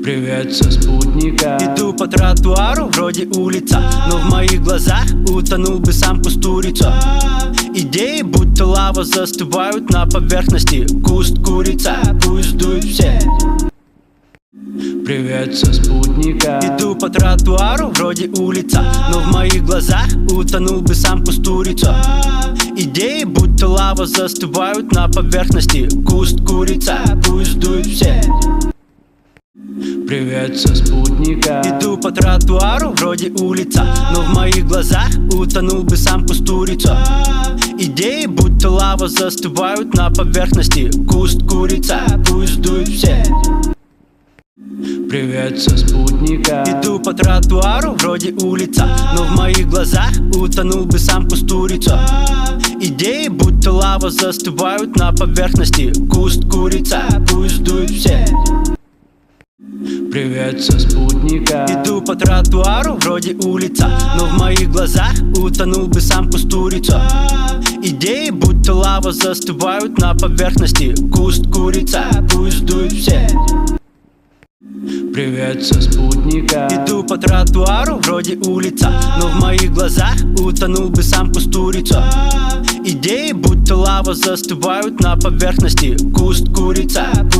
Привет со спутника. Иду по тротуару, вроде улица, но в моих глазах утонул бы сам кустурица. Идеи, будто лава, застывают на поверхности. Куст курица, пусть дует все. Привет со спутника. Иду по тротуару, вроде улица, но в моих глазах утонул бы сам кустурица. Идеи, будто лава, застывают на поверхности. Куст курица, пусть дует все. Привет со спутника. Иду по тротуару, вроде улица, но в моих глазах утонул бы сам кустурица. Идеи, будто лава, застывают на поверхности. Куст курица, пусть дует все. Привет со спутника. Иду по тротуару, вроде улица, но в моих глазах утонул бы сам кустурица. Идеи, будто лава, застывают на поверхности. Куст курица, пусть дует все. Привет со спутника. Иду по тротуару, вроде улица, но в моих глазах утонул бы сам кустурица. Идеи, будто лава, застывают на поверхности. Куст курица, пусть дует все. Привет со спутника. Иду по тротуару, вроде улица, но в моих глазах утонул бы сам кустурица. Идеи, будто лава, застывают на поверхности. Куст курица.